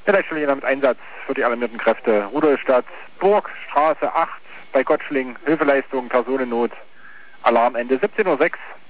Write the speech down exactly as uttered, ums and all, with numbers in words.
Der Leitstelle mit Einsatz für die alarmierten Kräfte. Rudolstadt, Burg, Straße acht bei Gottschling, Hilfeleistung, Personennot, Alarmende siebzehn Uhr sechs.